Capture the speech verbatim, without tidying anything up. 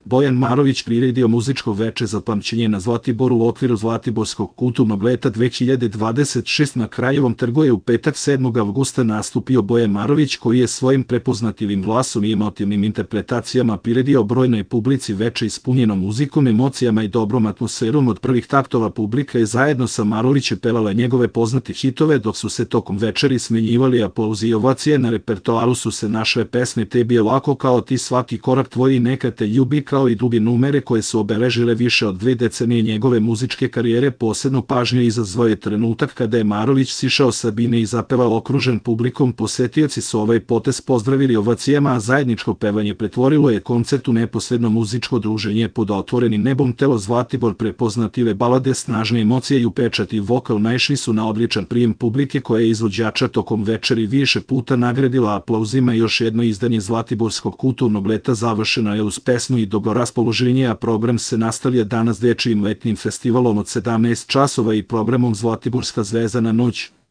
Bojan Marović priredio muzičko veče za pamćenje na Zlatiboru u okviru Zlatiborskog kulturnog leta dve hiljade dvadeset šeste. Na Kraljevom trgu je u petak sedmog avgusta nastupio Bojan Marović, koji je svojim prepoznatljivim glasom i emotivnim interpretacijama priredio brojnoj publici veče ispunjeno muzikom, emocijama i dobrom atmosferom. Od prvih taktova publika je zajedno sa Marovićem pevala njegove poznate hitove, dok su se tokom večeri smenjivali aplauzi i ovacije. Na repertoaru su se našle pesme Tebi je lako, Kao ti, Svaki korak tvoj i Neka te ljubi, kao i druge numere koje su obeležile više od dve decenije njegove muzičke karijere. Posebno pažnju izazvao je trenutak kada je Marović sišao sa bine i zapevao okružen publikom. Posetioci su ovaj potez pozdravili ovacijama, a zajedničko pevanje pretvorilo je koncert u neposredno muzičko druženje pod otvorenim nebom. Telo Zlatibor, prepoznatljive balade, snažne emocije i upečati vokal naišli su na odličan prijem publike, koja je izvođača tokom večeri više puta nagradila aplauzima. Još jedno izdanje Zlatiborskog kulturnog leta završeno je uz pesmu i dobro raspoloženje, a program se nastavlja danas dečijim letnim festivalom od sedamnaest časova i programom Zlatiborska zvezdana noć.